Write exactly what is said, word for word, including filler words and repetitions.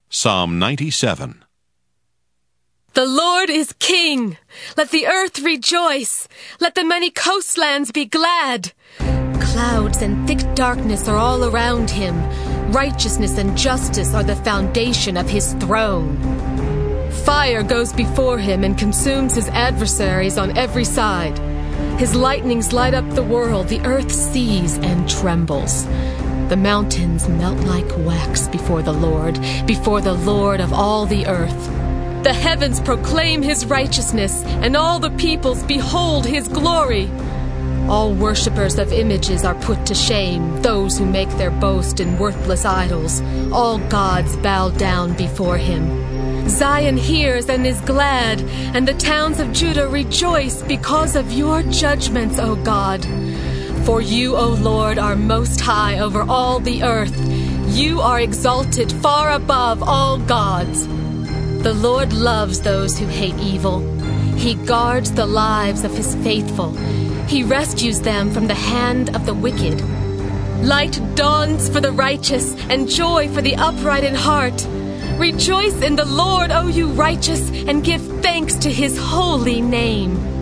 Psalm ninety-seven. The Lord is King. Let the earth rejoice. Let the many coastlands be glad. Clouds and thick darkness are all around him. Righteousness and justice are the foundation of his throne. Fire goes before him and consumes his adversaries on every side. His lightnings light up the world. The earth sees and trembles. The mountains melt like wax before the Lord, before the Lord of all the earth. The heavens proclaim his righteousness, and all the peoples behold his glory. All worshippers of images are put to shame, those who make their boast in worthless idols. All gods bow down before him. Zion hears and is glad, and the towns of Judah rejoice because of your judgments, O God. For you, O Lord, are most high over all the earth. You are exalted far above all gods. The Lord loves those who hate evil. He guards the lives of his faithful. He rescues them from the hand of the wicked. Light dawns for the righteous and joy for the upright in heart. Rejoice in the Lord, O you righteous, and give thanks to his holy name.